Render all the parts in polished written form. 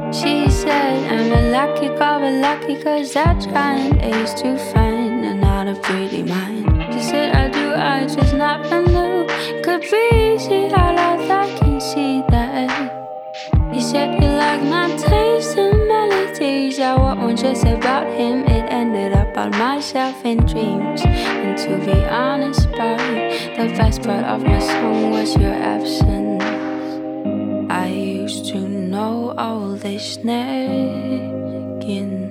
She said, I'm a lucky girl, but lucky cause I trying ace to find another pretty mind. She said, I just never knew. Could be easy, I love, I can see that. He said, you like my taste in melodies. I wrote one just about him. It ended up on myself in dreams. And to be honest, boy, the best part of my song was your absence. I used to know all this nagging.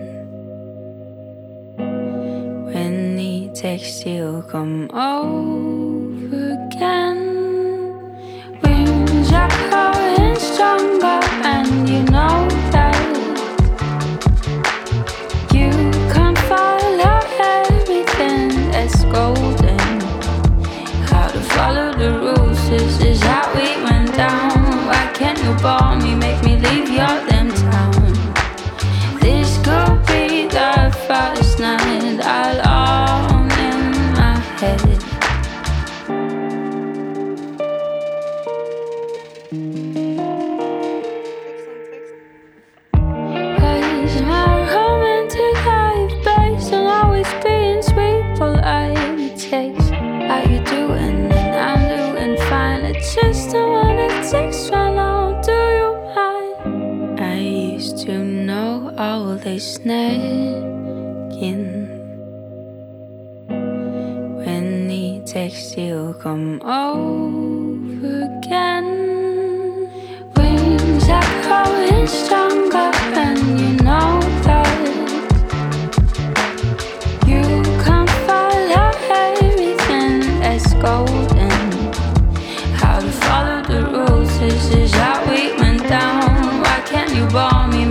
When he texts, he'll come over again. Wings are growing stronger, and you know that. You can't follow everything that's golden. How to follow the rules, this is how we went down. Why can't you bore me, make me leave your damn town? This could be the first night I'll own in my head. Cause my romantic life based on always being sweet, polite, it takes how you doing and I'm doing fine. It's just the one it takes right now. Do you mind? I used to know all this nagging. When he texts, he'll come over again. Wings are growing stronger, and you know that. You can't follow everything that's golden. How to follow the rules, this is how we went down. Why can't you bore me,